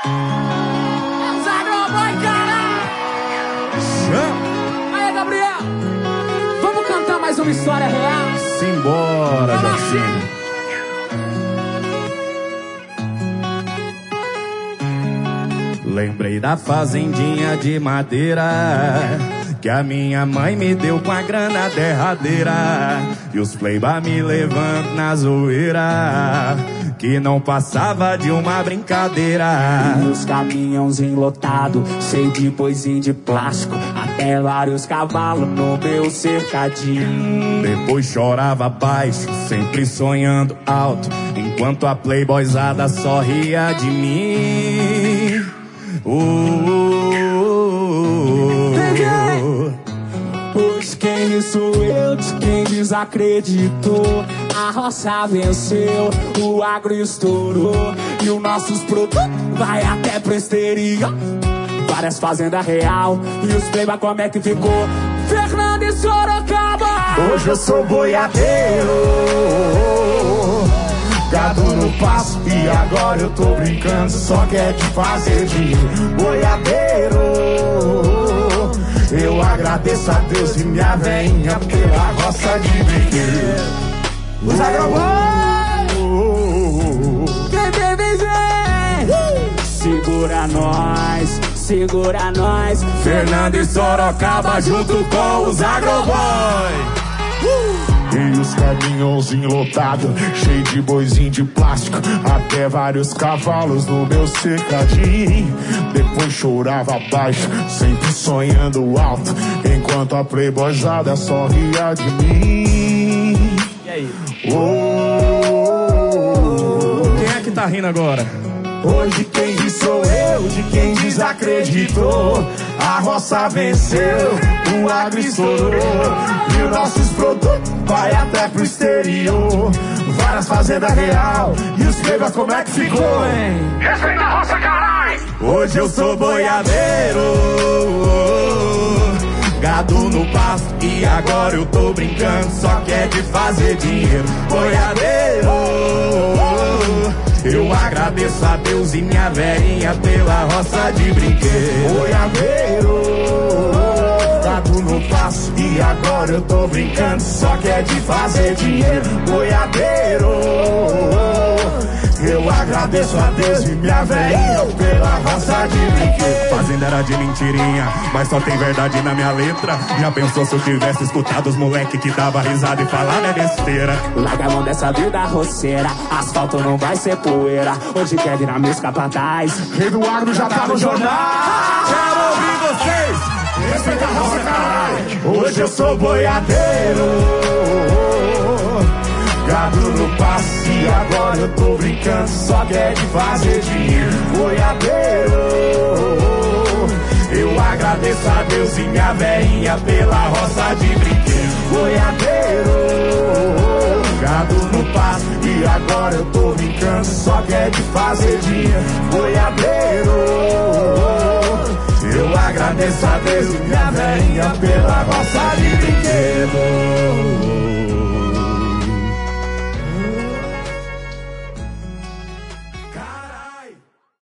Zagroboy, caralho! Aí, Gabriel, vamos cantar mais uma história real? Simbora, Jacinho. Lembrei da fazendinha de madeira que a minha mãe me deu com a grana derradeira, e os playba me levando na zoeira que não passava de uma brincadeira. E os caminhãozinhos lotados, cheio de boizinho de plástico, até vários cavalos no meu cercadinho. Depois chorava baixo, sempre sonhando alto, enquanto a playboyzada só ria de mim. Hoje quem sou eu, de quem desacreditou. A roça venceu, o agro estourou, e os nossos produtos vai até pro exterior. Várias fazendas real, e os playba como é que ficou? Fernando e Sorocaba. Hoje eu sou boiadeiro, gado no passo, e agora eu tô brincando, só quer te fazer dinheiro. Boiadeiro, eu agradeço a Deus e minha veinha pela roça de brinquedo. Os segura nós, segura nós. Fernando e Sorocaba junto com os Agroboy. E os caminhãozinhos lotados, cheio de boizinho de plástico, até vários cavalos no meu cercadinho. Depois chorava baixo, sempre sonhando alto, enquanto a playboyzada só ria de mim. E aí? Quem é que tá rindo agora? Hoje quem diz sou eu, de quem desacreditou. A roça venceu, o agro estourou, e os nossos produtos vai até pro exterior. Várias fazendas real, e os playba como é que ficou, hein? Respeita a roça, caralho! Hoje eu sou boiadeiro, gado no pasto, e agora eu tô brincando, só quer de fazer dinheiro. Boiadeiro, eu agradeço a Deus e minha velhinha pela roça de brinquedo. Boiadeiro, gado no passo, e agora eu tô brincando, só quer de fazer dinheiro. Boiadeiro, eu agradeço a Deus e minha velhinha pela roça de brinquedo. Fazenda era de mentirinha, mas só tem verdade na minha letra. Já pensou se eu tivesse escutado os moleque que dava risada e falava é besteira? Larga a mão dessa vida roceira, asfalto não vai ser poeira. Hoje quer virar meus capataz, Rei do agro já tá no jornal. Quero ouvir vocês! Respeita a roça, caralho! Hoje eu sou boiadeiro, gado no passo, e agora eu tô brincando, só quer de fazer dinheiro. Boiadeiro, eu agradeço a Deus e minha velhinha pela roça de brinquedo. Boiadeiro, gado no passo, e agora eu tô brincando, só quer de fazer dinheiro. Boiadeiro, eu agradeço a Deus e minha velhinha pela roça de brinquedo.